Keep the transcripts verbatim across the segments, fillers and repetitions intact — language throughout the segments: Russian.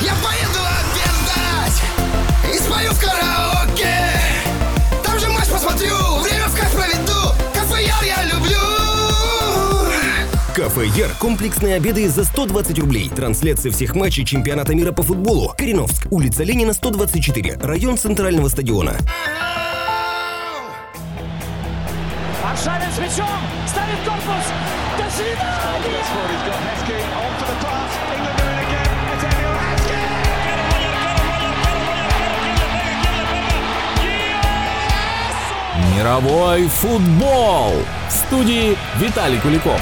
Я поеду обедать и спою в караоке. Там же матч посмотрю, время в кайф проведу. Кафе Яр я люблю. Кафе Яр. Комплексные обеды за сто двадцать рублей. Трансляция всех матчей чемпионата мира по футболу. Кореновск. Улица Ленина, сто двадцать четыре. Район Центрального стадиона. Аршавин с мячом. Ставит корпус. До свидания. Мировой футбол. В студии Виталий Куликов.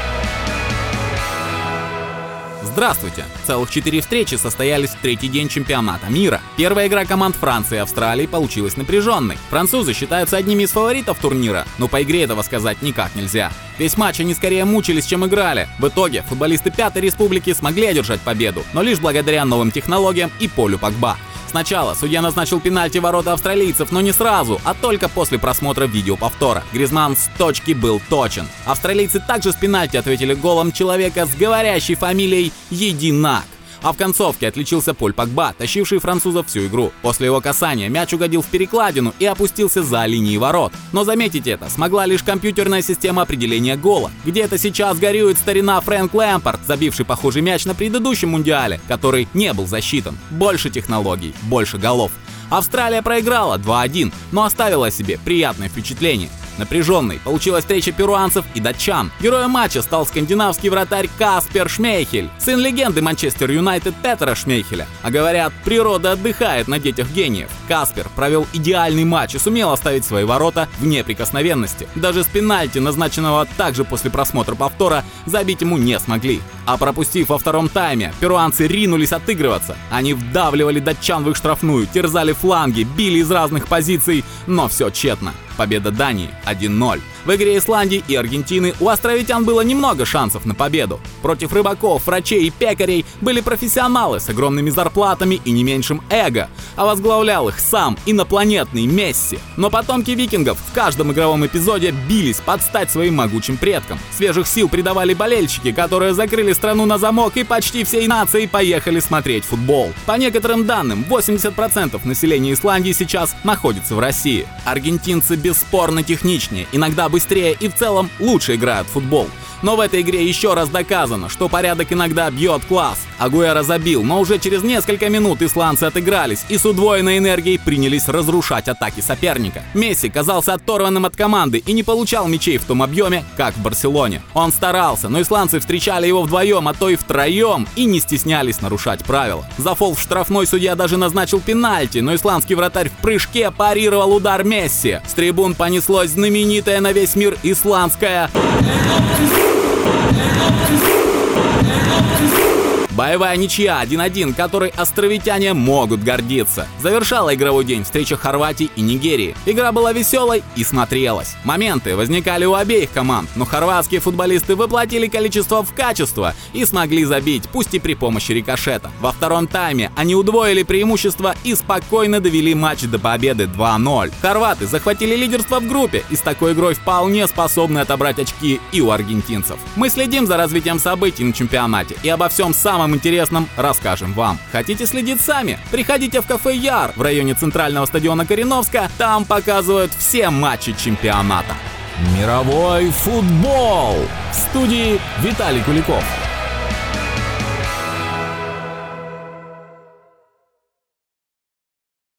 Здравствуйте! Целых четыре встречи состоялись в третий день чемпионата мира. Первая игра команд Франции и Австралии получилась напряженной. Французы считаются одними из фаворитов турнира, но по игре этого сказать никак нельзя. Весь матч они скорее мучились, чем играли. В итоге футболисты Пятой Республики смогли одержать победу, но лишь благодаря новым технологиям и Полю Погба. Сначала судья назначил пенальти в ворота австралийцев, но не сразу, а только после просмотра видеоповтора. Гризманн с точки был точен. Австралийцы также с пенальти ответили голом человека с говорящей фамилией Единак. А в концовке отличился Поль Погба, тащивший французов всю игру. После его касания мяч угодил в перекладину и опустился за линией ворот. Но заметить это смогла лишь компьютерная система определения гола. Где-то сейчас горюет старина Фрэнк Лэмпард, забивший похожий мяч на предыдущем мундиале, который не был засчитан. Больше технологий, больше голов. Австралия проиграла два один, но оставила о себе приятное впечатление. Напряженной получилась встреча перуанцев и датчан. Героем матча стал скандинавский вратарь Каспер Шмейхель, сын легенды Манчестер Юнайтед Петера Шмейхеля. А говорят, природа отдыхает на детях гениев. Каспер провел идеальный матч и сумел оставить свои ворота в неприкосновенности. Даже с пенальти, назначенного также после просмотра повтора, забить ему не смогли. А пропустив во втором тайме, перуанцы ринулись отыгрываться. Они вдавливали датчан в их штрафную, терзали фланги, били из разных позиций, но все тщетно. Победа Дании один ноль. В игре Исландии и Аргентины у островитян было немного шансов на победу. Против рыбаков, врачей и пекарей были профессионалы с огромными зарплатами и не меньшим эго, а возглавлял их сам инопланетный Месси. Но потомки викингов в каждом игровом эпизоде бились под стать своим могучим предкам. Свежих сил придавали болельщики, которые закрыли страну на замок и почти всей нацией поехали смотреть футбол. По некоторым данным, восемьдесят процентов населения Исландии сейчас находится в России. Аргентинцы бесспорно техничнее, иногда быстрее и в целом лучше играют в футбол. Но в этой игре еще раз доказано, что порядок иногда бьет класс. Агуэро забил, но уже через несколько минут исландцы отыгрались и с удвоенной энергией принялись разрушать атаки соперника. Месси казался оторванным от команды и не получал мячей в том объеме, как в Барселоне. Он старался, но исландцы встречали его вдвоем, а то и втроем, и не стеснялись нарушать правила. За фол в штрафной судья даже назначил пенальти, но исландский вратарь в прыжке парировал удар Месси. С трибун понеслось знаменитое на весь мир исландское боевая ничья один один, которой островитяне могут гордиться. Завершала игровой день встреча Хорватии и Нигерии. Игра была веселой и смотрелась. Моменты возникали у обеих команд, но хорватские футболисты воплотили количество в качество и смогли забить, пусть и при помощи рикошета. Во втором тайме они удвоили преимущество и спокойно довели матч до победы два ноль. Хорваты захватили лидерство в группе и с такой игрой вполне способны отобрать очки и у аргентинцев. Мы следим за развитием событий на чемпионате и обо всем самом интересном расскажем вам. Хотите следить сами? Приходите в кафе Яр в районе центрального стадиона Кореновска, там показывают все матчи чемпионата. Мировой футбол. В студии Виталий Куликов.